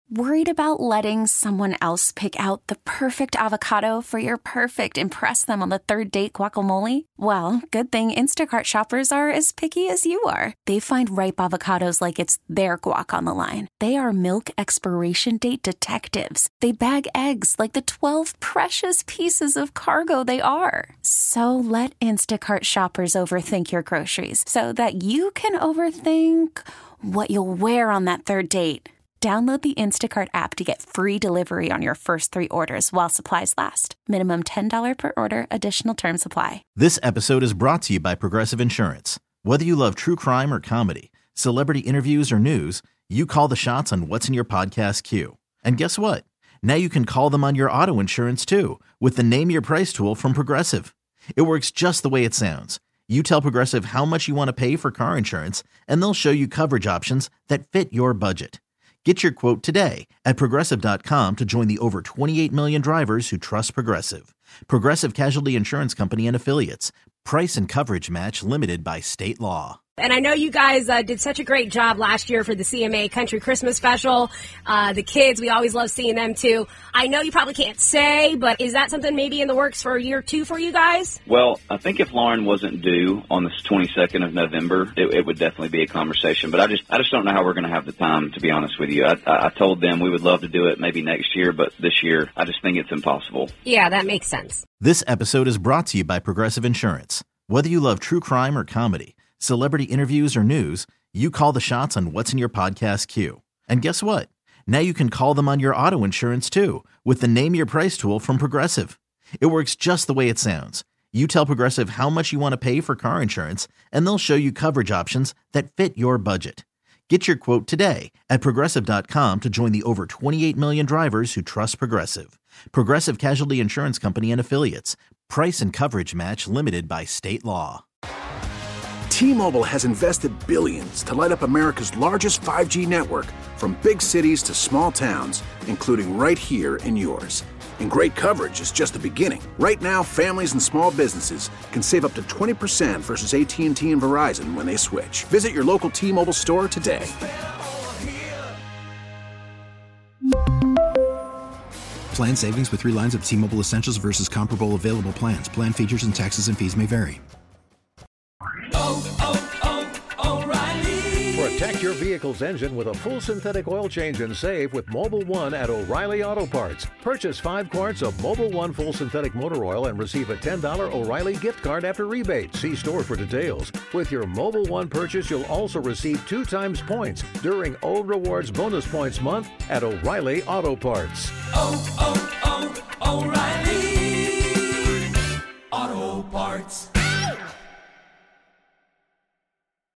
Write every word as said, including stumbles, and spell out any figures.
Worried about letting someone else pick out the perfect avocado for your perfect impress them on the third date guacamole? Well, good thing Instacart shoppers are as picky as you are. They find ripe avocados like it's their guac on the line. They are milk expiration date detectives. They bag eggs like the twelve precious pieces of cargo they are. So let Instacart shoppers overthink your groceries so that you can overthink what you'll wear on that third date. Download the Instacart app to get free delivery on your first three orders while supplies last. Minimum ten dollars per order. Additional terms apply. This episode is brought to you by Progressive Insurance. Whether you love true crime or comedy, celebrity interviews or news, you call the shots on what's in your podcast queue. And guess what? Now you can call them on your auto insurance too with the Name Your Price tool from Progressive. It works just the way it sounds. You tell Progressive how much you want to pay for car insurance, and they'll show you coverage options that fit your budget. Get your quote today at Progressive dot com to join the over twenty-eight million drivers who trust Progressive. Progressive Casualty Insurance Company and Affiliates. Price and coverage match limited by state law. And I know you guys uh, did such a great job last year for the C M A Country Christmas Special. Uh, the kids, we always love seeing them, too. I know you probably can't say, but is that something maybe in the works for year two for you guys? Well, I think if Lauren wasn't due on the twenty-second of November, it, it would definitely be a conversation. But I just I just don't know how we're going to have the time, to be honest with you. I, I, I told them we would love to do it maybe next year, but this year I just think it's impossible. Yeah, that makes sense. This episode is brought to you by Progressive Insurance. Whether you love true crime or comedy, celebrity interviews or news, you call the shots on what's in your podcast queue. And guess what? Now you can call them on your auto insurance too with the Name Your Price tool from Progressive. It works just the way it sounds. You tell Progressive how much you want to pay for car insurance, and they'll show you coverage options that fit your budget. Get your quote today at Progressive dot com to join the over twenty-eight million drivers who trust Progressive. Progressive Casualty Insurance Company and Affiliates. Price and coverage match limited by state law. T-Mobile has invested billions to light up America's largest five G network, from big cities to small towns, including right here in yours. And great coverage is just the beginning. Right now, families and small businesses can save up to twenty percent versus A T and T and Verizon when they switch. Visit your local T-Mobile store today. Plan savings with three lines of T-Mobile Essentials versus comparable available plans. Plan features and taxes and fees may vary. Oh, oh, oh, O'Reilly. Protect your vehicle's engine with a full synthetic oil change and save with Mobil one at O'Reilly Auto Parts. Purchase five quarts of Mobil one full synthetic motor oil and receive a ten dollars O'Reilly gift card after rebate. See store for details. With your Mobil one purchase, you'll also receive two times points during O Rewards Bonus Points Month at O'Reilly Auto Parts. Oh, oh, oh, O'Reilly